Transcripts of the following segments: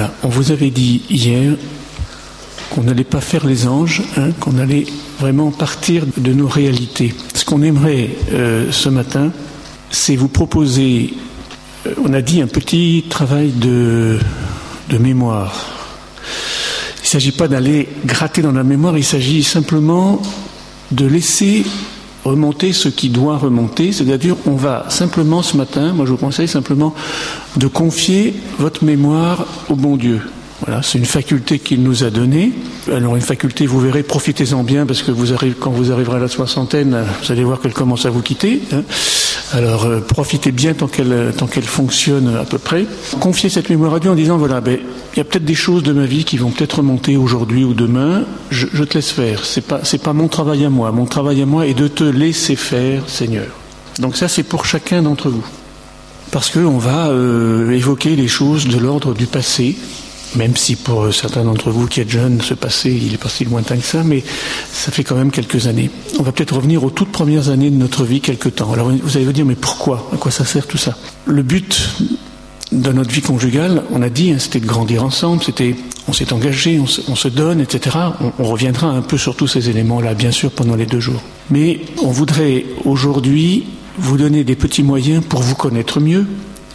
Voilà, on vous avait dit hier qu'on n'allait pas faire les anges, qu'on allait vraiment partir de nos réalités. Ce qu'on aimerait ce matin, c'est vous proposer, on a dit, un petit travail de mémoire. Il ne s'agit pas d'aller gratter dans la mémoire, il s'agit simplement de laisser remonter ce qui doit remonter, c'est-à-dire on va simplement ce matin, moi je vous conseille simplement de confier votre mémoire au bon Dieu. Voilà, c'est une faculté qu'il nous a donnée. Alors une faculté, vous verrez, profitez-en bien parce que quand vous arriverez à la soixantaine, vous allez voir qu'elle commence à vous quitter. Alors profitez bien tant qu'elle fonctionne à peu près. Confiez cette mémoire à Dieu en disant voilà, il y a peut-être des choses de ma vie qui vont peut-être remonter aujourd'hui ou demain. Je te laisse faire. C'est pas mon travail à moi. Mon travail à moi est de te laisser faire, Seigneur. Donc ça, c'est pour chacun d'entre vous, parce que on va évoquer les choses de l'ordre du passé. Même si pour certains d'entre vous qui êtes jeunes, ce passé, il n'est pas si lointain que ça, mais ça fait quand même quelques années. On va peut-être revenir aux toutes premières années de notre vie quelque temps. Alors vous allez vous dire, mais pourquoi ? À quoi ça sert tout ça ? Le but de notre vie conjugale, on a dit, c'était de grandir ensemble, on s'est engagé, on se donne, etc. On reviendra un peu sur tous ces éléments-là, bien sûr, pendant les 2 jours. Mais on voudrait aujourd'hui vous donner des petits moyens pour vous connaître mieux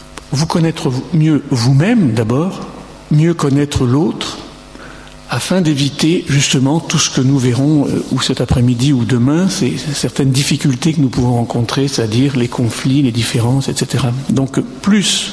vous-même d'abord, mieux connaître l'autre, afin d'éviter justement tout ce que nous verrons ou cet après-midi ou demain, c'est certaines difficultés que nous pouvons rencontrer, c'est-à-dire les conflits, les différences, etc. Donc plus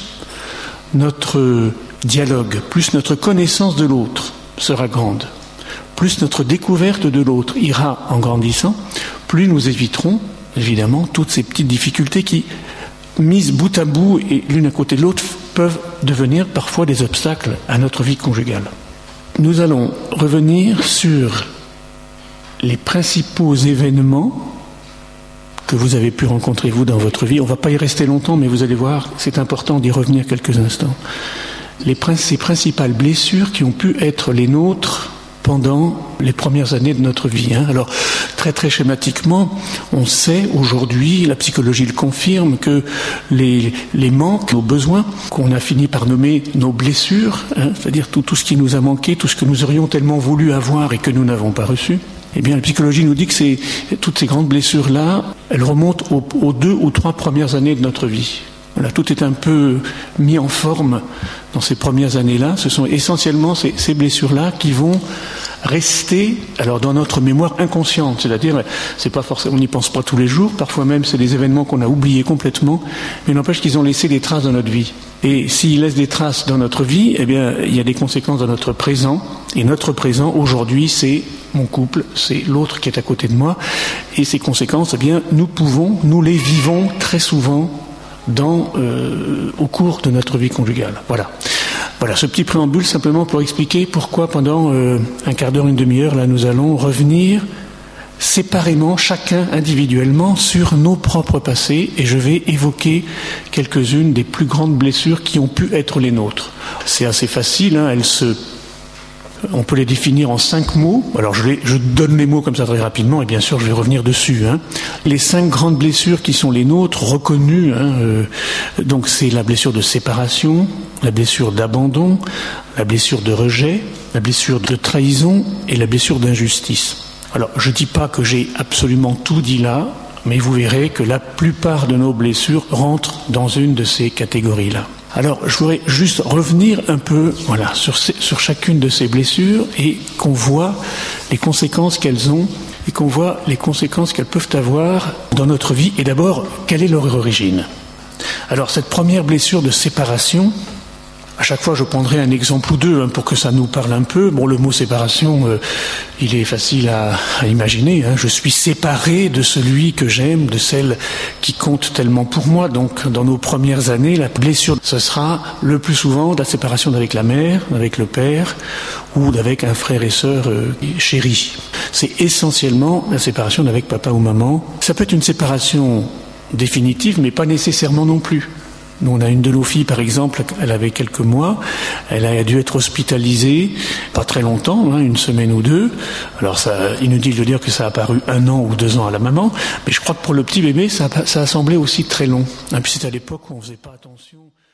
notre dialogue, plus notre connaissance de l'autre sera grande, plus notre découverte de l'autre ira en grandissant, plus nous éviterons évidemment toutes ces petites difficultés qui, mises bout à bout et l'une à côté de l'autre, peuvent devenir parfois des obstacles à notre vie conjugale. Nous allons revenir sur les principaux événements que vous avez pu rencontrer, vous, dans votre vie. On ne va pas y rester longtemps, mais vous allez voir, c'est important d'y revenir quelques instants. Ces principales blessures qui ont pu être les nôtres pendant les premières années de notre vie. Alors, très très schématiquement, on sait aujourd'hui, la psychologie le confirme, que les manques, nos besoins, qu'on a fini par nommer nos blessures, c'est-à-dire tout ce qui nous a manqué, tout ce que nous aurions tellement voulu avoir et que nous n'avons pas reçu, eh bien la psychologie nous dit que toutes ces grandes blessures-là, elles remontent aux 2 ou 3 premières années de notre vie. Voilà, tout est un peu mis en forme dans ces premières années-là. Ce sont essentiellement ces blessures-là qui vont rester alors dans notre mémoire inconsciente. C'est-à-dire, c'est pas forcément, on n'y pense pas tous les jours. Parfois même, c'est des événements qu'on a oubliés complètement. Mais n'empêche qu'ils ont laissé des traces dans notre vie. Et s'ils laissent des traces dans notre vie, eh bien, il y a des conséquences dans notre présent. Et notre présent, aujourd'hui, c'est mon couple, c'est l'autre qui est à côté de moi. Et ces conséquences, eh bien, nous les vivons très souvent au cours de notre vie conjugale. Voilà, ce petit préambule simplement pour expliquer pourquoi pendant un quart d'heure, une demi-heure, là nous allons revenir séparément, chacun individuellement, sur nos propres passés, et je vais évoquer quelques-unes des plus grandes blessures qui ont pu être les nôtres. C'est assez facile, on peut les définir en 5 mots. Alors je donne les mots comme ça très rapidement et bien sûr je vais revenir dessus. Les 5 grandes blessures qui sont les nôtres, reconnues, donc c'est la blessure de séparation, la blessure d'abandon, la blessure de rejet, la blessure de trahison et la blessure d'injustice. Alors je ne dis pas que j'ai absolument tout dit là, mais vous verrez que la plupart de nos blessures rentrent dans une de ces catégories-là. Alors, je voudrais juste revenir un peu, sur chacune de ces blessures et qu'on voit les conséquences qu'elles ont et qu'on voit les conséquences qu'elles peuvent avoir dans notre vie. Et d'abord, quelle est leur origine ? Alors, cette première blessure de séparation, à chaque fois, je prendrai un exemple ou deux pour que ça nous parle un peu. Bon, le mot séparation, il est facile à imaginer. Je suis séparé de celui que j'aime, de celle qui compte tellement pour moi. Donc, dans nos premières années, la blessure, ce sera le plus souvent la séparation avec la mère, avec le père, ou avec un frère et sœur chéris. C'est essentiellement la séparation avec papa ou maman. Ça peut être une séparation définitive, mais pas nécessairement non plus. Nous, on a une de nos filles, par exemple, elle avait quelques mois, elle a dû être hospitalisée, pas très longtemps, 1 semaine ou 2. Alors, inutile de dire que ça a paru 1 an ou 2 ans à la maman, mais je crois que pour le petit bébé, ça a semblé aussi très long. Puis c'est à l'époque où on faisait pas attention.